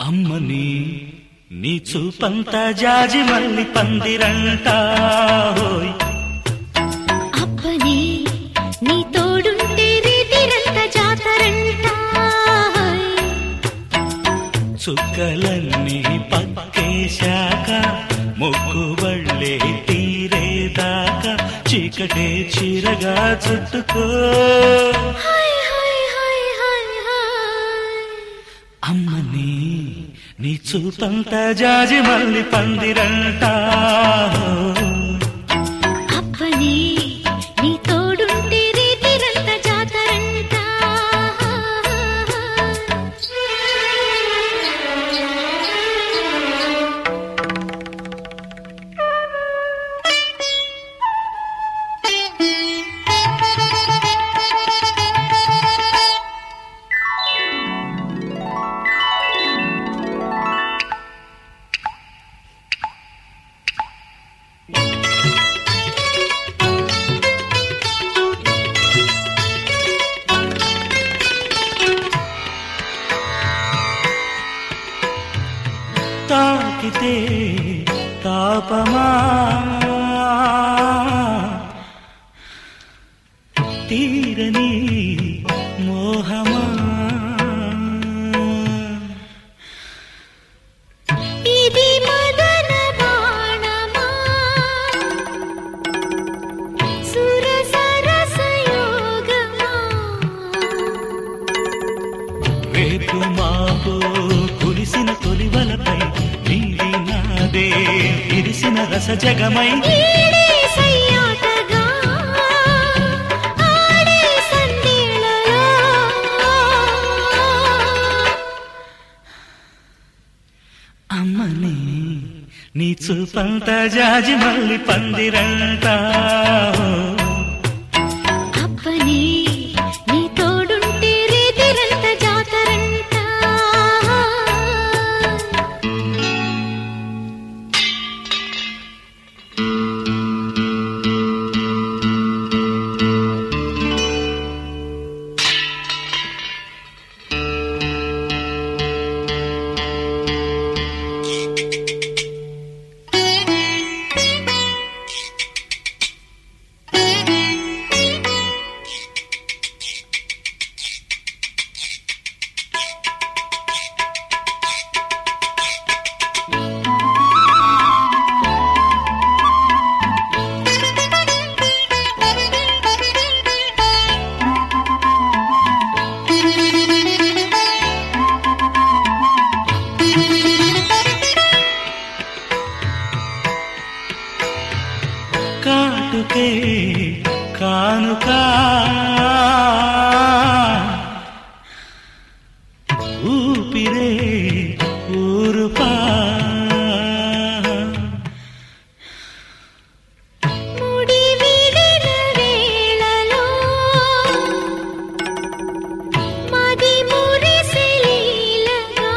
అమ్మని నీ చూపంతా జాజి మల్లి పందిరంట హోయ్ అబ్బని నీ తోడుంటే రీతిరంత జాతరంట చుక్కలన్నీ పక్కేశాక మొక్కుబళ్ళే తీరేదాకా చీకటే చీరగా చుట్టుకో అమ్మని నీ చూపంతా జాజి మల్లి పందిరంట అబ్బని నీ తోడుంటే రీతిరంత జాతరంట తాకితే తాపమా తీరని మోహమా ఇది మదన బాణమా సుర సరస యోగమా రేపు మాపు కురిసిన తొలివలపై నీది నాదే విరిసిన రస జగమై ఈడే సయ్యాటగా ఆడే సందేళలో అమ్మని నీ చూపంతా జాజి మల్లి పందిరంట అబ్బని నీ తోడుంటే రీతిరంత జాతరంట కాటుకే కానుక ఊపిరే ఊరుపా ముడి విడిన వేళలో మది మురిసె లీలగా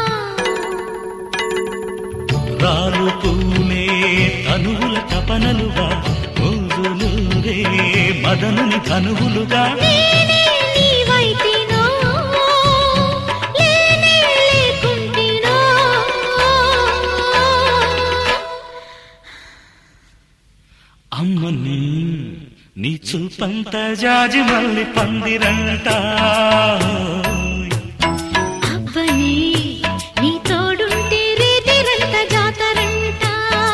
రాలు పూలే తనువుల తపనలుగా మోజులూరే మదనుని కనువులుగా నేనే నీవైతినో లేనే లేకుంటినో అమ్మని నీ చూపంతా జాజి మల్లి పందిరంట అబ్బని నీ తోడుంటే రీతిరంత జాతరంట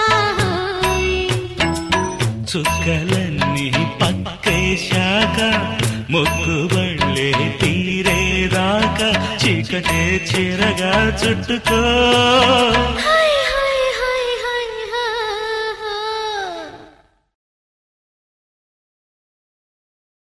చుక్కలన్నీ పక్కేశాక మొక్కుబళ్ళే తీరేదాకా చీకటే చీరగా చుట్టుకో హై